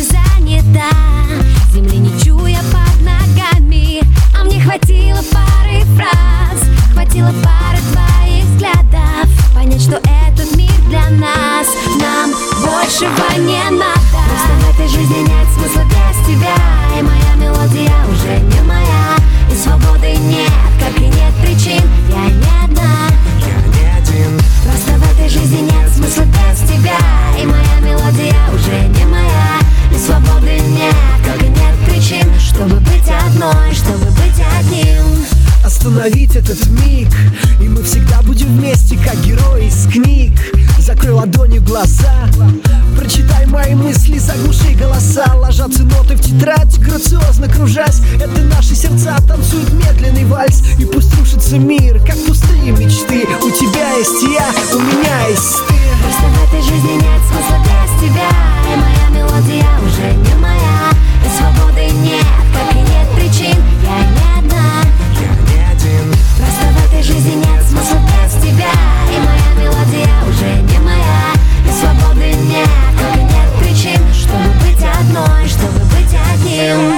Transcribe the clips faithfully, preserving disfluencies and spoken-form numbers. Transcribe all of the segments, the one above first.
занята, земли не чуя под ногами. А мне хватило пары фраз, хватило пары твоих взглядов понять, что этот мир для нас. Нам большего не надо. Просто в этой жизни нет смысла без тебя, и моя мелодия уже не моя, и свободы нет, как и нет причин. Я не одна, я не один. просто в этой жизни нет смысла без тебя, и моя мелодия уже не моя, и свободы нет, как и нет причин, чтобы быть одной, чтобы быть одним. Остановить этот миг, и мы всегда будем вместе, как герои из книг. Закрой ладонью глаза, прочитай мои мысли, заглуши голоса. Ложатся ноты в тетрадь, грациозно кружась. Это наши сердца танцуют медленный вальс. И пусть рушится мир, как пустые мечты. У тебя есть я, у меня есть ты. Просто в этой жизни нет смысла без тебя, и моя мелодия уже не моя, и свободы нет, как и нет причин. Я не одна, я не один. просто в этой жизни нет смысла без тебя, и моя мелодия уже не моя, и свободы нет, как и нет причин, чтобы быть одной, чтобы быть одним.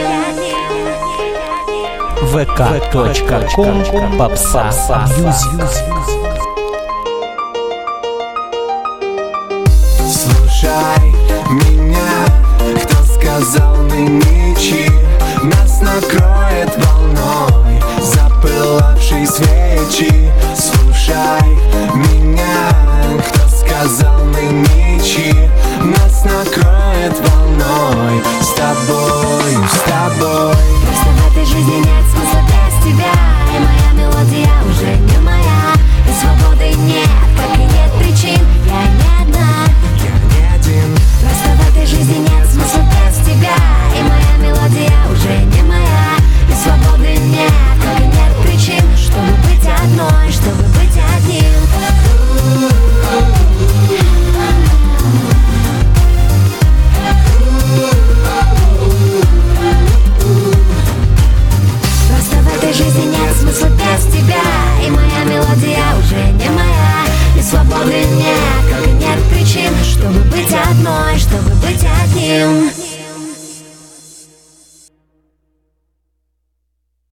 вэ ка точка ком Попса Мьюзик. Слушай меня, кто сказал нынче нас накроет волной запылавшей свечи. Слушай меня, кто сказал нынче нас накроет волной с тобой, с тобой. Просто в этой жизни нет